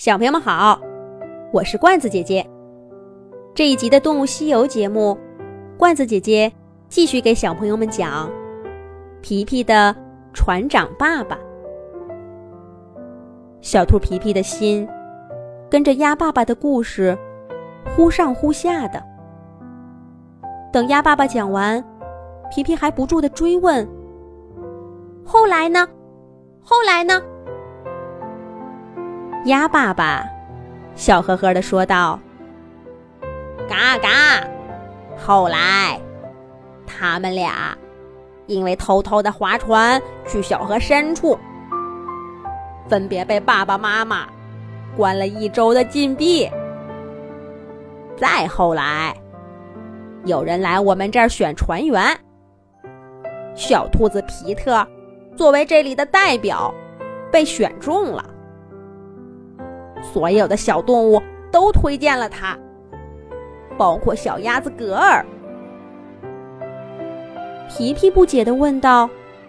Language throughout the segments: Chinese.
小朋友们好，我是罐子姐姐。这一集的动物西游节目，罐子姐姐继续给小朋友们讲皮皮的船长爸爸。小兔皮皮的心跟着鸭爸爸的故事忽上忽下的。等鸭爸爸讲完，皮皮还不住地追问，后来呢？后来呢？鸭爸爸笑呵呵地说道， 嘎嘎，后来他们俩因为偷偷地划船去小河深处，分别被爸爸妈妈关了1周的禁闭。再后来有人来我们这儿选船员，小兔子皮特作为这里的代表被选中了，所有的小动物都推荐了他，包括小鸭子格尔。 皮皮不解地问道，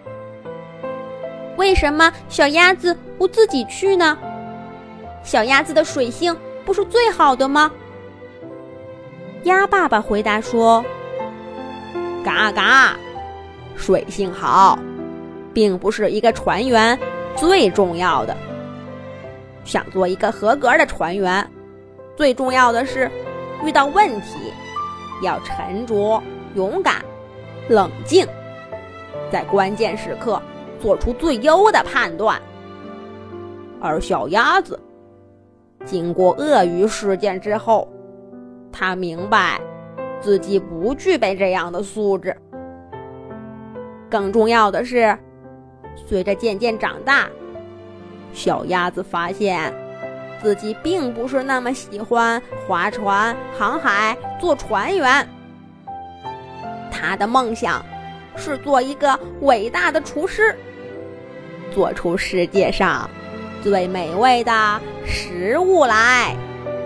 为什么小鸭子不自己去呢？小鸭子的水性不是最好的吗？鸭爸爸回答说， 嘎嘎，水性好并不是一个船员最重要的，想做一个合格的船员，最重要的是遇到问题要沉着、勇敢、冷静，在关键时刻做出最优的判断。而小鸭子经过鳄鱼事件之后，他明白自己不具备这样的素质。更重要的是，随着渐渐长大，小鸭子发现自己并不是那么喜欢划船、航海、做船员。他的梦想是做一个伟大的厨师，做出世界上最美味的食物来。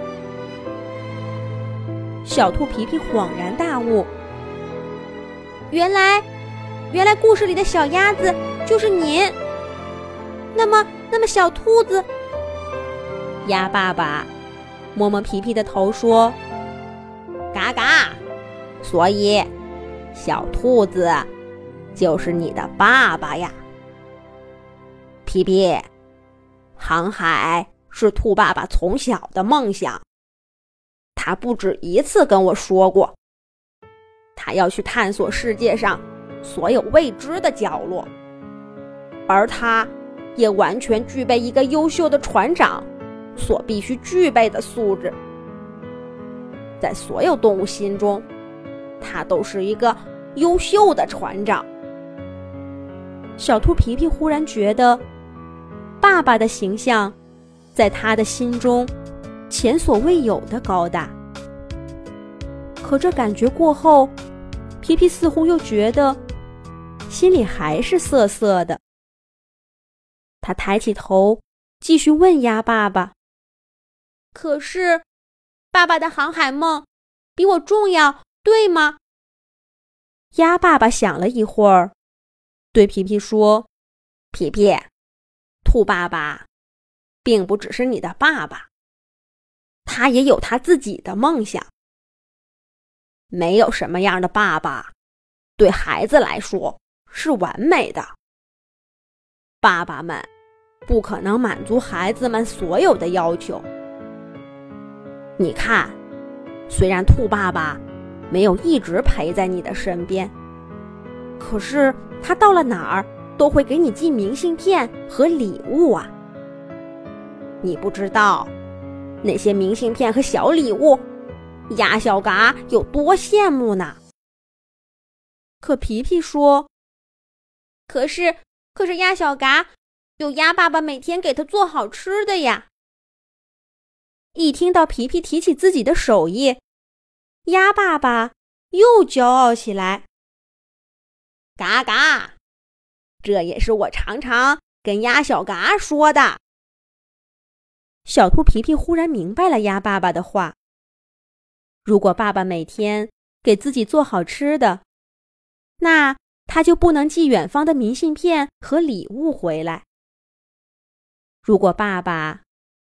小兔皮皮恍然大悟，原来故事里的小鸭子就是您。那么小兔子？鸭爸爸摸摸皮皮的头说， 嘎嘎，所以小兔子就是你的爸爸呀。皮皮，航海是兔爸爸从小的梦想，他不止一次跟我说过，他要去探索世界上所有未知的角落，而他也完全具备一个优秀的船长所必须具备的素质。在所有动物心中，他都是一个优秀的船长。 小兔皮皮忽然觉得，爸爸的形象在他的心中前所未有的高大。可这感觉过后，皮皮似乎又觉得心里还是涩涩的。他抬起头继续问鸭爸爸，可是爸爸的航海梦比我重要，对吗？鸭爸爸想了一会儿，对皮皮说， 皮皮，兔爸爸并不只是你的爸爸，他也有他自己的梦想。没有什么样的爸爸对孩子来说是完美的，爸爸们不可能满足孩子们所有的要求。你看，虽然兔爸爸没有一直陪在你的身边，可是他到了哪儿都会给你寄明信片和礼物啊。你不知道那些明信片和小礼物鸭小嘎有多羡慕呢。 可皮皮说，可是鸭小嘎有鸭爸爸每天给他做好吃的呀。一听到皮皮提起自己的手艺，鸭爸爸又骄傲起来。 嘎嘎，这也是我常常跟鸭小嘎说的。 小兔皮皮忽然明白了鸭爸爸的话，如果爸爸每天给自己做好吃的，那他就不能寄远方的明信片和礼物回来。如果爸爸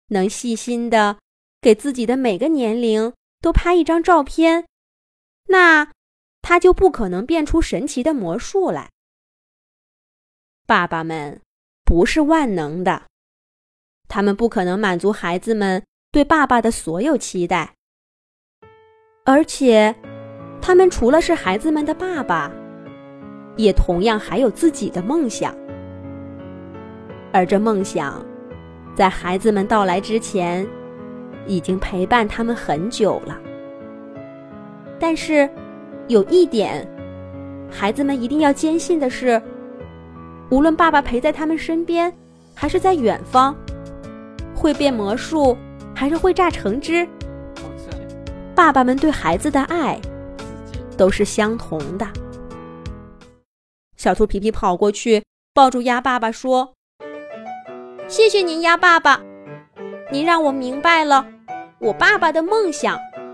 能细心地给自己的每个年龄都拍一张照片，那他就不可能变出神奇的魔术来。爸爸们不是万能的，他们不可能满足孩子们对爸爸的所有期待，而且他们除了是孩子们的爸爸，也同样还有自己的梦想。而这梦想在孩子们到来之前已经陪伴他们很久了。但是有一点，孩子们一定要坚信的是，无论爸爸陪在他们身边还是在远方，会变魔术还是会榨橙汁，爸爸们对孩子的爱都是相同的。小兔皮皮跑过去抱住鸭爸爸说：谢谢您，鸭爸爸，您让我明白了我爸爸的梦想。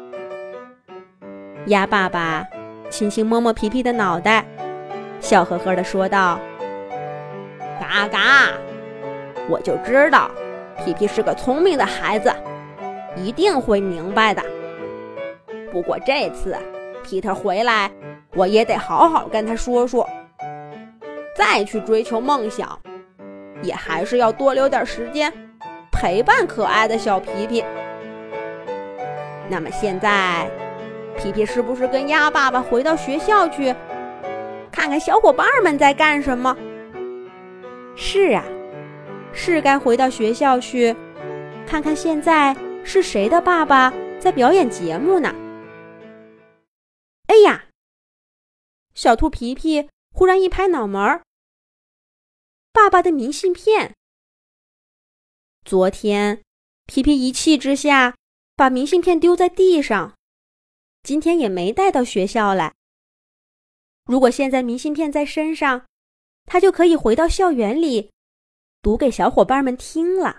鸭爸爸轻轻摸摸皮皮的脑袋，笑呵呵地说道：嘎嘎，我就知道皮皮是个聪明的孩子，一定会明白的。不过这次皮特回来，我也得好好跟他说说，再去追求梦想，也还是要多留点时间陪伴可爱的小皮皮。那么现在皮皮是不是跟鸭爸爸回到学校去，看看小伙伴们在干什么？是啊，是该回到学校去，看看现在是谁的爸爸在表演节目呢。哎呀，小兔皮皮忽然一拍脑门，爸爸的明信片。昨天皮皮一气之下把明信片丢在地上，今天也没带到学校来。如果现在明信片在身上，他就可以回到校园里读给小伙伴们听了。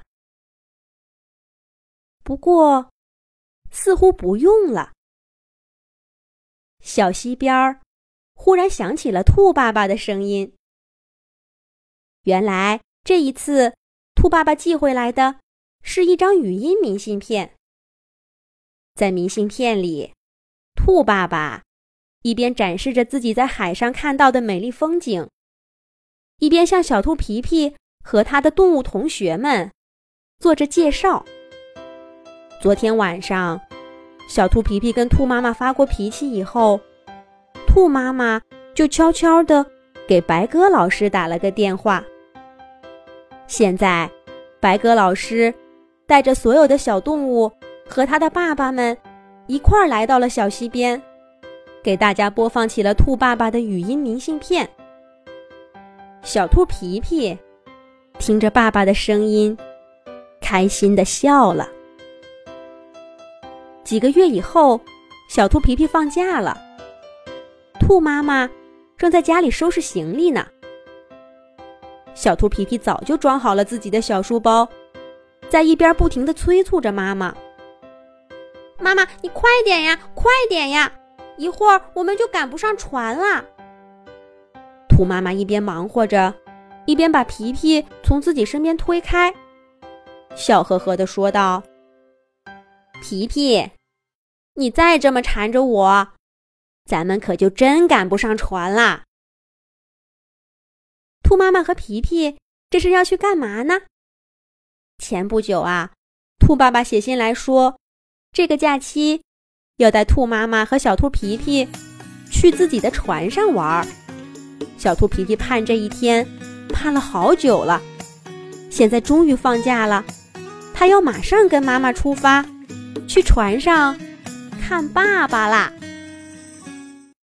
不过似乎不用了。小溪边忽然响起了兔爸爸的声音。原来这一次兔爸爸寄回来的是一张语音明信片。在明信片里，兔爸爸一边展示着自己在海上看到的美丽风景，一边向小兔皮皮和他的动物同学们做着介绍。昨天晚上，小兔皮皮跟兔妈妈发过脾气以后，兔妈妈就悄悄地给白鸽老师打了个电话。现在白鸽老师带着所有的小动物和他的爸爸们一块儿来到了小溪边，给大家播放起了兔爸爸的语音明信片。小兔皮皮听着爸爸的声音，开心地笑了。几个月以后，小兔皮皮放假了，兔妈妈正在家里收拾行李呢。小兔皮皮早就装好了自己的小书包，在一边不停地催促着妈妈：妈妈，你快点呀，快点呀，一会儿我们就赶不上船了。兔妈妈一边忙活着，一边把皮皮从自己身边推开，笑呵呵地说道：皮皮，你再这么缠着我，咱们可就真赶不上船啦。兔妈妈和皮皮这是要去干嘛呢？前不久啊，兔爸爸写信来说，这个假期要带兔妈妈和小兔皮皮去自己的船上玩。小兔皮皮盼这一天盼了好久了，现在终于放假了，他要马上跟妈妈出发，去船上看爸爸啦。